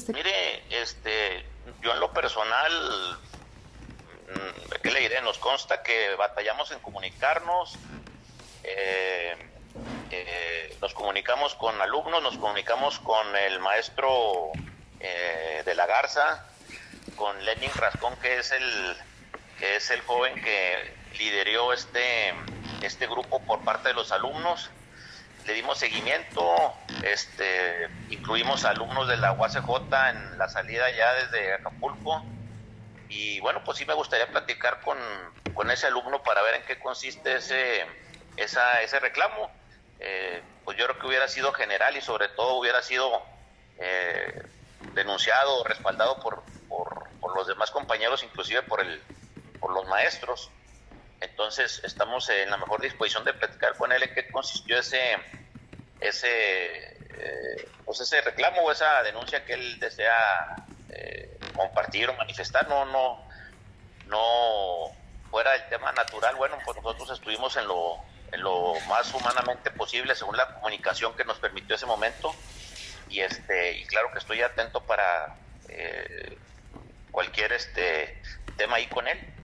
usted. Mire, yo en lo personal, ¿qué le diré? Nos consta que batallamos en comunicarnos, eh, nos comunicamos con alumnos, nos comunicamos con el maestro de la Garza, con Lenin Rascón, que es el joven que lideró este grupo por parte de los alumnos. Le dimos seguimiento, incluimos alumnos de la UACJ en la salida ya desde Acapulco, y bueno, pues sí me gustaría platicar con ese alumno para ver en qué consiste ese reclamo. Pues yo creo que hubiera sido general y sobre todo hubiera sido denunciado, respaldado por los demás compañeros, inclusive por los maestros. Entonces estamos en la mejor disposición de platicar con él en qué consistió pues ese reclamo o esa denuncia que él desea compartir o manifestar. No fuera el tema natural. Bueno, pues nosotros estuvimos en lo más humanamente posible según la comunicación que nos permitió ese momento, y claro que estoy atento para cualquier tema ahí con él.